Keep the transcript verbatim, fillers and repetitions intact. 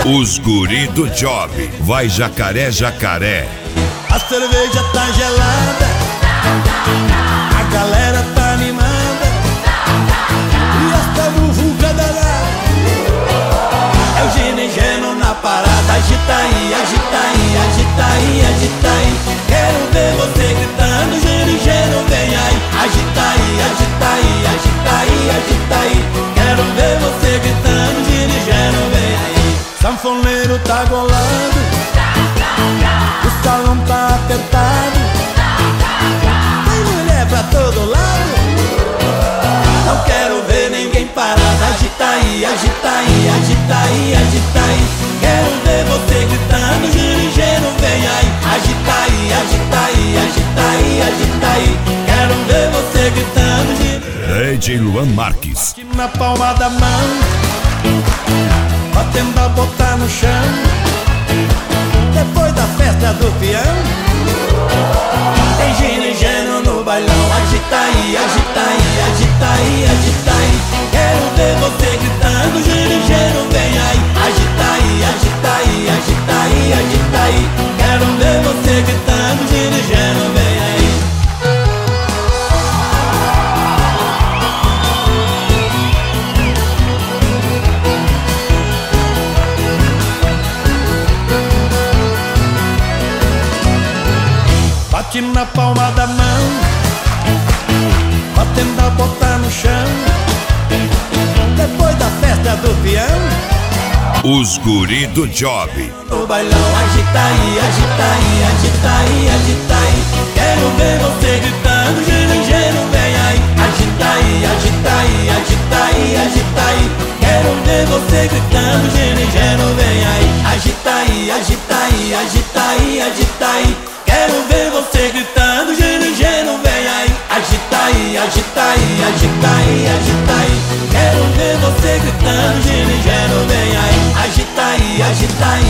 Os guri do job, vai jacaré, jacaré. A cerveja tá gelada, a galera tá animada, e esta muvuca danada. É o Gino e Geno na parada. Agita aí, agita aí, agita aí, agita aí. Quero ver você gritando, Gino e Geno, vem aí. Agita aí, agita aí, agita aí, agita aí. Quero ver você gritando, Gino e Geno, vem aí. Sanfoneiro tá golando, o salão tá apertado, tem mulher pra todo lado. Não quero ver ninguém parado. Agita aí, agita aí, agita aí, agita aí. Quero ver você gritando, Gino e Geno, vem aí. Agita aí, agita aí, agita aí, agita aí. Quero ver você gritando, Gino. D J Luan Marques. Bate na palma da mão, batendo a botar no chão, depois da festa do peão. Tem Gino e Geno no bailão. Agita aí, agita aí, agita aí, agita aí. Quero ver você gritando, Gino e Geno, vem aí. Agita aí, agita aí, agita aí, agita aí. Quero ver você gritando, Gino e Geno, vem aí. Bate na palma da mão, batendo a botar no chão, depois da festa do peão. Os guri do job. No bailão, agita aí, agita aí, agita aí, agita aí. Quero ver você gritando, Gino e Geno, vem aí. Agita aí, agita aí, agita aí, agita aí. Quero ver você gritando, Gino e Geno, vem aí. Agita aí, agita aí, agita aí, agita aí. Quero ver você gritando, Gino e Geno, vem aí. Agita aí, agita aí, agita aí, agita aí. Quero ver você gritando, Gino e Geno, vem aí. Agita aí, agita aí,